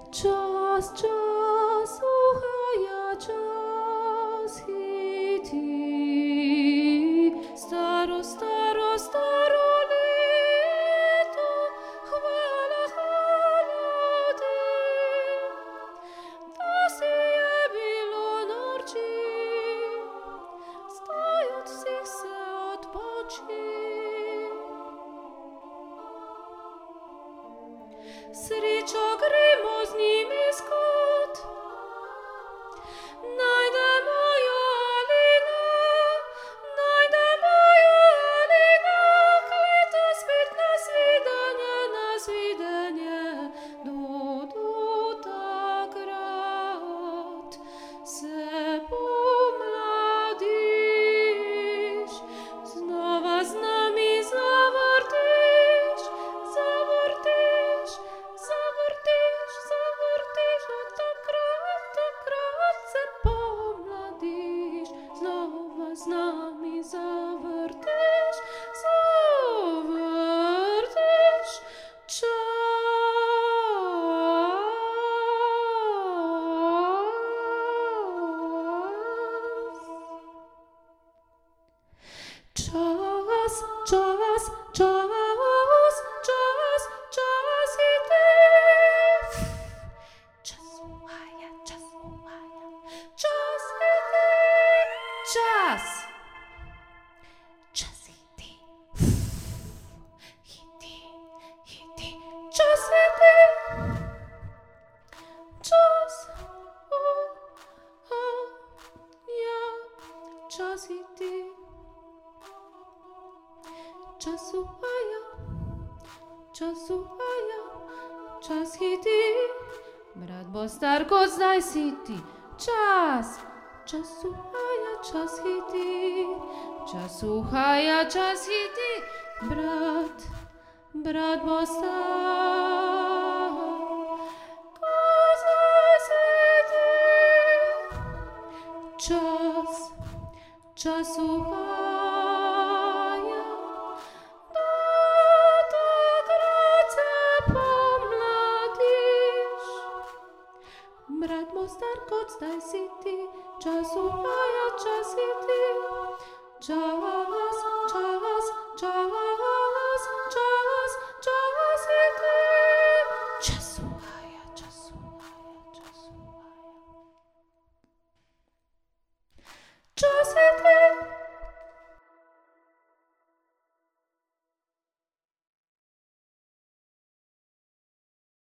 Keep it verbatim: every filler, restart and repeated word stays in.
Час, час, ухая, час іти. Старо, старо, старо літо, хвала, хвала ти. Та сіє біло норчі, стають всіх се odpoči. Sričo gremo z njimi skot, najdemo jo Alina, najdemo jo Alina, kleto spet na svidenje, na svidenje, do, do takrat se pomladiš, znova z nami zavrtiš, zavrtiš, zavrtiš, zavrtiš, a takrat, takrat se pomladiš, znova z nami zavrtiš, zavrtiš, čas. Čas, čas, čas, čas, čas ide. Čas uhaja, čas uhaja, čas ide. Čas. Čas ide. Ide, ide. Čas ide. Čas uhaja, čas ide. Čas uhaja, čas uhaja, čas hiti. Brat bo star kot zdaj si ti. Čas, čas uhaja, čas hiti. Čas uhaja, čas hiti. Brat, brat bo star kot zdaj si ti. Čas, čas uhaja. Brat bo star kot zdaj si ti, čas uhaja, čas hiti, čas.